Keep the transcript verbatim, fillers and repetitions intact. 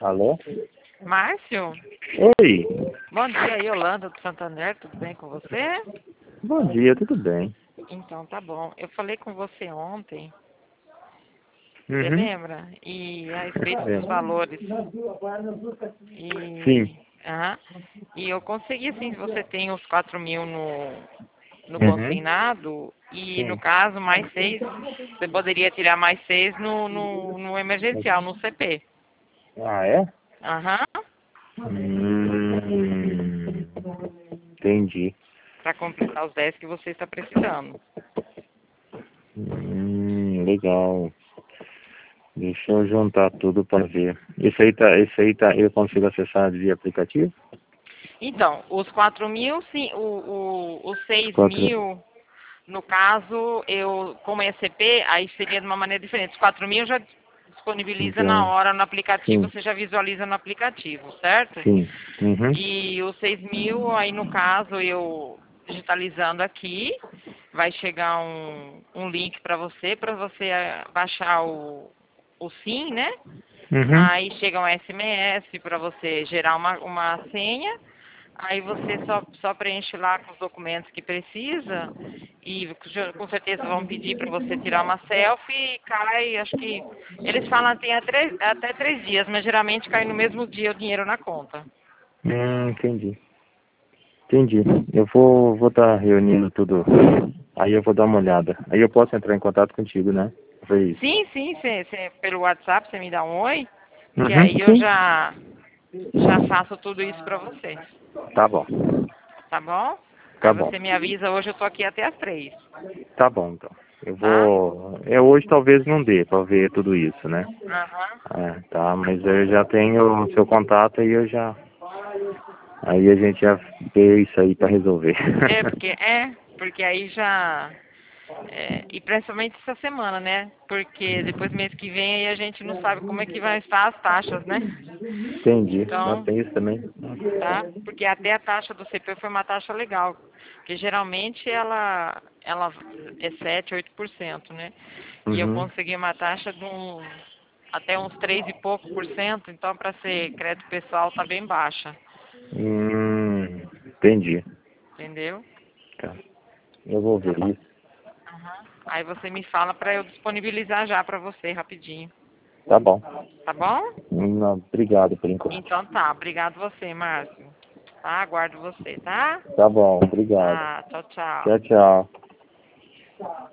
Alô? Márcio? Oi. Bom dia, Yolanda do Santander, tudo bem com você? Bom dia, tudo bem? Então tá bom. Eu falei com você ontem, você Uhum. lembra? E a respeito É. dos valores. Sim. E, aham, e eu consegui, assim, você tem os quatro mil no, no Uhum. consignado e no Sim. caso mais seis, você poderia tirar mais seis no, no, no emergencial, no C P. Ah, é? Aham. Hum, entendi. Para completar os dez que você está precisando. Hum, legal. Deixa eu juntar tudo para ver. Esse aí tá, esse aí tá, eu consigo acessar via aplicativo? Então, os quatro mil, sim, o, o, os Os seis quatro. mil, no caso, eu, como é C P, aí seria de uma maneira diferente. Os quatro mil já disponibiliza na Então, hora no aplicativo, sim, você já visualiza no aplicativo, certo? sim. Uhum. E os seis mil, aí no caso, eu digitalizando aqui, vai chegar um, um link para você, para você eh, baixar o, o SIM, né? Uhum. Aí chega um S M S para você gerar uma, uma senha. Aí você só, só preenche lá com os documentos que precisa e com certeza vão pedir para você tirar uma selfie e cai, acho que eles falam tem até, até três dias, mas geralmente cai no mesmo dia o dinheiro na conta. Hum, entendi. Entendi. Eu vou vou estar reunindo tudo. Aí eu vou dar uma olhada. Aí eu posso entrar em contato contigo, né? Foi isso. Sim, sim, cê, cê, pelo WhatsApp você me dá um oi, que Uhum, aí eu sim. já, já faço tudo isso para você, Tá bom. tá bom? Aí Tá bom. você me avisa, hoje eu tô aqui até as três, Tá bom, então. Eu tá? vou. É, hoje talvez não dê pra ver tudo isso, né? Aham. É, tá, mas eu já tenho o seu contato e eu já. Aí a gente já vê isso aí pra resolver. É, porque é, porque aí já. É, e principalmente essa semana, né? Porque depois mês que vem aí a gente não sabe como é que vai estar as taxas, né? Entendi. Nós Então, tem isso também. tá? Porque até a taxa do C P foi uma taxa legal. Porque geralmente ela, ela é sete, oito por cento, né? E eu Uhum. consegui uma taxa de um, até uns três e pouco por cento, então para ser crédito pessoal tá bem baixa. Hum, entendi. Entendeu? Tá. Eu vou Tá ver bom. isso. Aham. Aí você me fala para eu disponibilizar já para você rapidinho. Tá bom. Tá bom? Não, obrigado por enquanto. Então tá. Obrigado você, Márcio. Tá? Aguardo você, tá? Tá bom, obrigado. Tá. Tchau, tchau. Tchau, tchau.